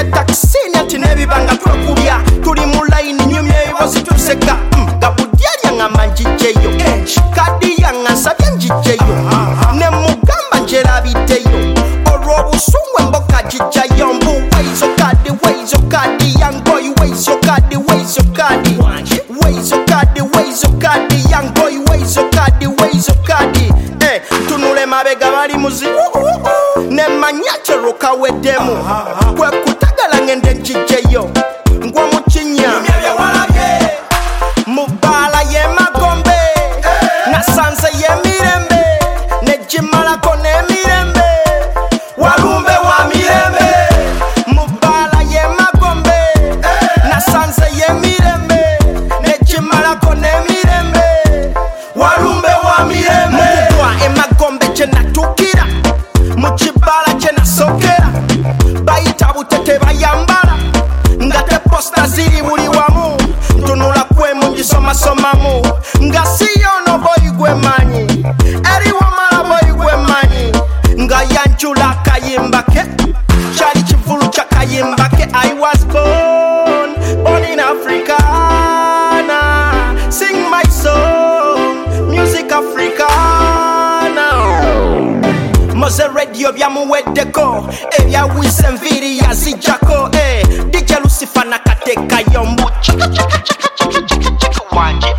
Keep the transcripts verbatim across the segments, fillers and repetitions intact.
taxini ati nebibanga twekubya tuli mu line nyumya ebibozi tuseka gabudyalya ngamba njijeyo kadi yanga nsabye njijeyo ne mugamba njerabiddeyo olw'obusungu emboka jijjayo mbu weizo kadi weizo kadi yangoyi weizo kadi weizo kadi weizo kadi weizo kadi yangoyi weizo kadi weizo kadi eh tunule mabega bali muzibu nemanya kyero kaweddemu kwe kutagala ngende njijeyo ngwa mukinya mubala ye magombe nasanze ye mirembe nejimalako nemirembe walumbe wa mirembe mubala ye magombe nasanze ye mirembe nejimalako nemirembe walumbe wa mirembe mugwa emagombe kyenatukira mukibala kyenasokera bayita butete bayambala nga te posta ziri buli wamu ntunula kwemu ngisomasomamu nga siyono boyi gwemanyi eri wamala boyi gwemanyi nga yanjula kayimba ke kyali kivulu kya kayimba ke I was born, born in Africana. Sing my song, music Africana. Moze radio byamuweddeko ebyawise enviri yazijjako eh D J Lucifer nakateka yombo wanje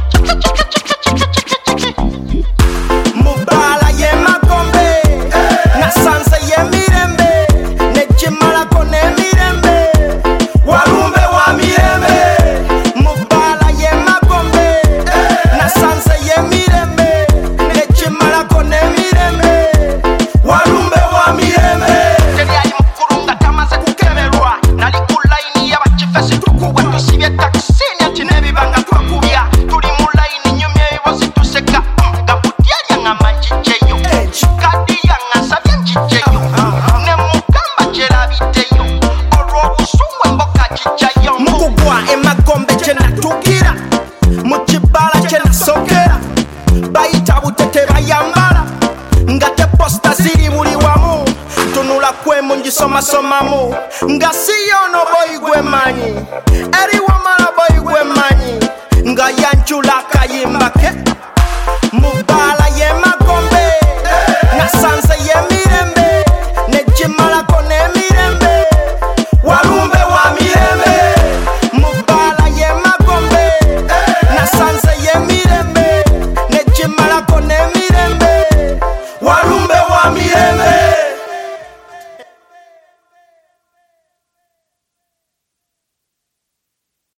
mubala ye magombe nasanze ye mirembe nejimalako nemirembe walumbe wa mirembe mubala ye magombe nasanze ye mirembe nejimalako nemirembe walumbe wa mirembe teri mukuru nga tamaze kukemerwa nali ku line y'abakifesi tukuwe tusibye taxini ati nebibanga twakubya tuli mu line nyumya ebibozi tuseka gabudyalya ngamba njijeyo kadi yanga nsabye njijeyo ne mugamba gyerabiddeyo olw'obusungu emboka jijjayo mukugwa emagombe kyenatukira mu kibala kyenasokera bayita butete bayambala nga te posta ziri buli wamu tunula kwemu ngisomasomamu nga siyono boyi gwemanyi eri wamala boyi gwemanyi nga yanjula kayimba ke mubala ye magombe nasanze